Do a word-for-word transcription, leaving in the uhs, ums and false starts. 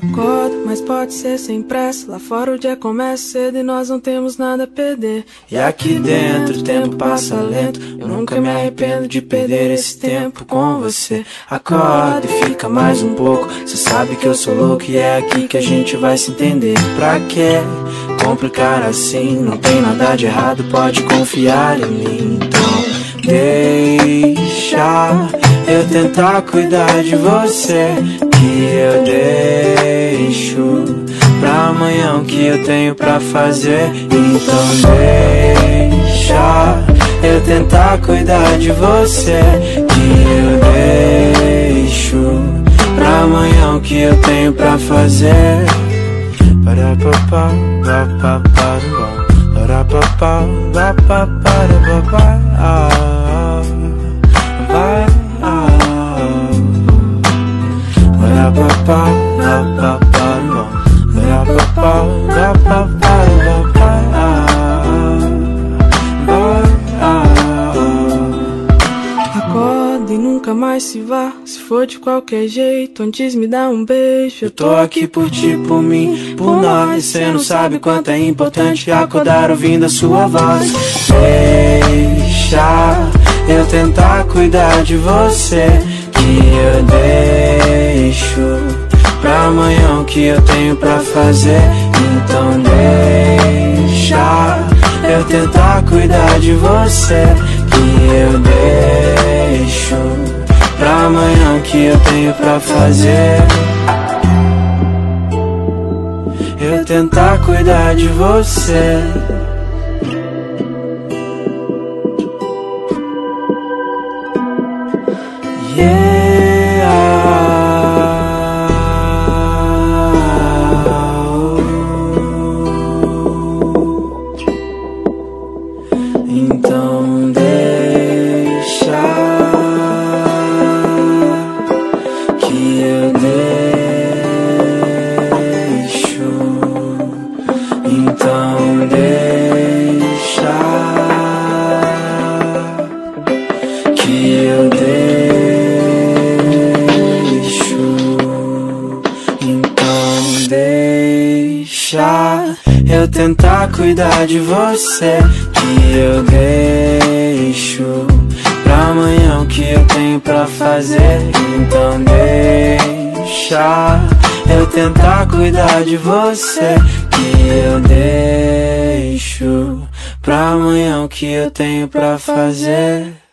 Acordo, mas pode ser sem pressa. Lá fora o dia começa cedo e nós não temos nada a perder. E aqui dentro o tempo passa lento. Eu nunca me arrependo de perder esse tempo com você. Acorda e fica mais um pouco. Cê sabe que eu sou louco e é aqui que a gente vai se entender. Pra quê complicar assim? Não tem nada de errado, pode confiar em mim. Então deixa eu tentar cuidar de você, que eu deixo pra amanhã o que eu tenho pra fazer. Então deixa eu tentar cuidar de você, que eu deixo pra amanhã o que eu tenho pra fazer. Para papá, papá, para papá, papá, para papá. Acorda e nunca mais se vá. Se for de qualquer jeito, antes me dá um beijo. Eu tô aqui por ti, por mim, por nós. Cê não sabe quanto é importante acordar ouvindo a sua voz. Deixa eu tentar cuidar de você, que eu deixo pra amanhã o que eu tenho pra fazer. Então deixa eu tentar cuidar de você, que eu deixo pra amanhã o que eu tenho pra fazer. Eu tentar cuidar de você. Yeah. Então deixa que eu deixo. Então deixa que eu deixo. Então deixa eu tentar cuidar de você, que eu deixo pra amanhã o que eu tenho pra fazer. Então deixa eu tentar cuidar de você, que eu deixo pra amanhã o que eu tenho pra fazer.